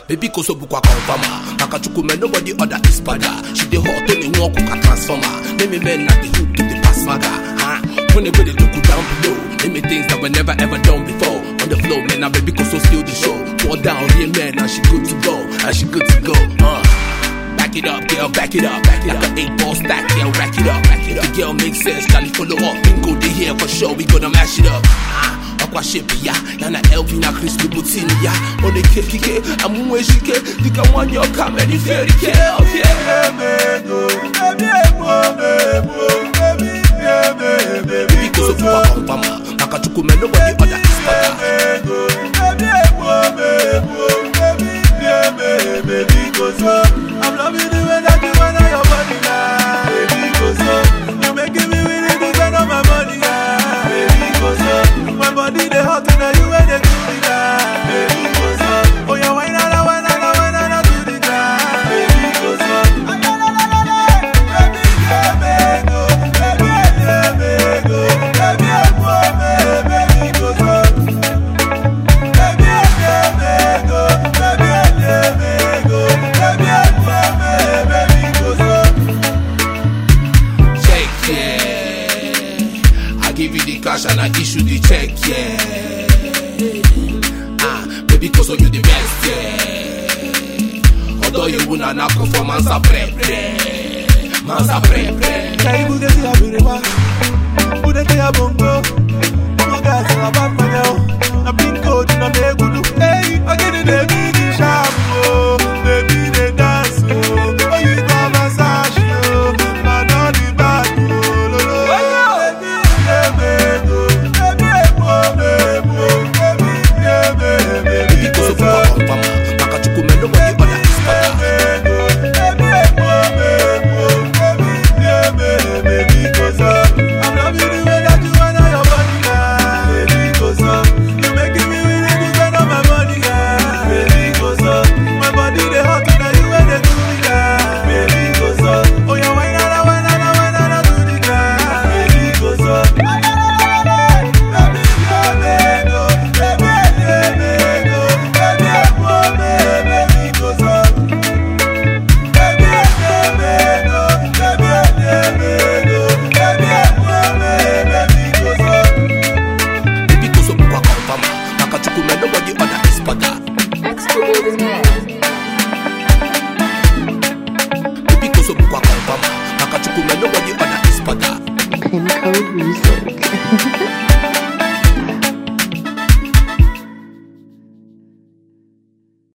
Baby koso bukwa confirma. Nakachukume nobody other is pada. She dey hot when they walk with a transformer. Name me men at the hood to the pass maga. When they go they look down below. Name me things that were never ever done before. On the floor, man, now baby koso steal the show. Pour down real man, and she good to go. And she good to go. Back it up, girl, back it up. Like an 8-ball stack, girl, rack it up. If the girl makes sense, Charlie follow up. Bingo, they here for sure, we gonna mash it up. Aqua shape ya, Yana Elvin, na Crispy Butini ya. On the cake, I'm way she can. You can want your come and you fairy tale, yeah. Baby, because of what I'm Pama, Nakachukume, nobody other is better. Baby, cause I'm loving the way that you want on your body now. Baby, cause you making me really depend on my body now. Baby, cause my body they hot and you when they do me now. Baby, cause oh you wine and to the ground. Baby, cause give you the cash and I issue the check, yeah. Baby, cause you the best, yeah. Although you wanna not perform, mansa pre. Kai buge si abirwa, bude te abongo. Buga si abamanya, na pin code na megudu. Hey, I get it, baby, sharp, oh, baby, they dance, oh, you got massage, oh, man on the back, oh. Nobody other is better. Code music.